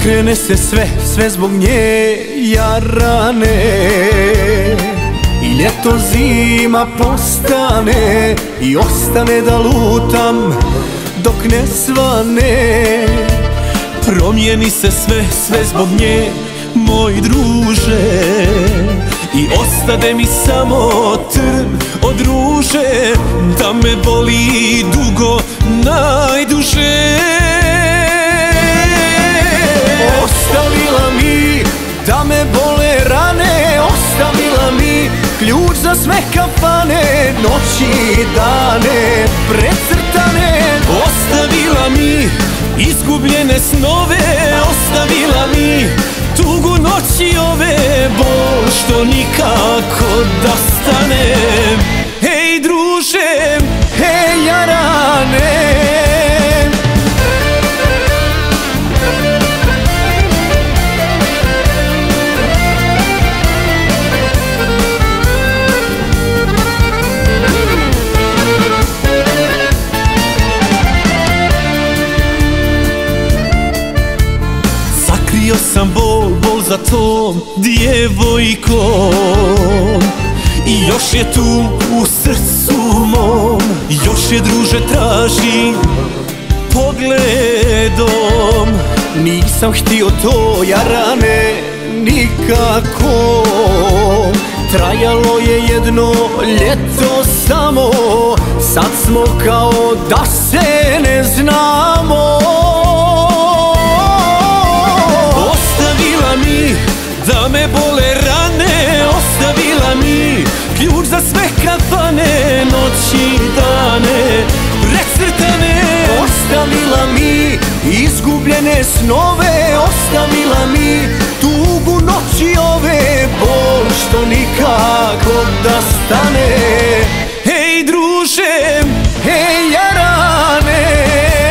Okrene se sve zbog nje jarane. I ljeto zima postane i ostane da lutam dok ne svane. Promijeni se sve zbog nje, moj druže, i ostade mi samo trn od ruže, da me boli dugo, najduže. Ostavila mi da me bole rane, ostavila mi ključ za sve kafane, noći i dane precrtane. Ostavila mi izgubljene snove, ostavila mi tugu noći ove, bol što nikako da stane. Hej druže, hej jarane. Sakrio sam bol za tom djevojkom, i još je tu u srcu mom, još je druže tražim pogledom. Nisam htio to jarane nikako, trajalo je jedno ljeto samo, sad smo kao da se ne znamo. Ostavila mi da me bole rane, ostavila mi ključ za sve kafane, noći i dane precrtane. Ostavila mi izgubljene snove, ostavila mi tugu noći ove, bol što nikako da stane. Hej druže, hej jarane.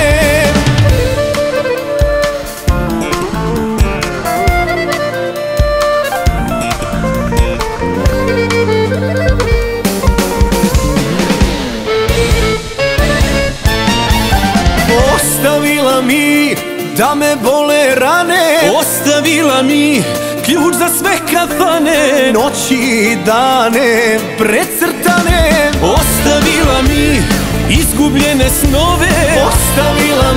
Ostavila mi da me bole rane, ostavila mi ključ za sve kafane, noći i dane precrtane. Ostavila mi izgubljene snove, ostavila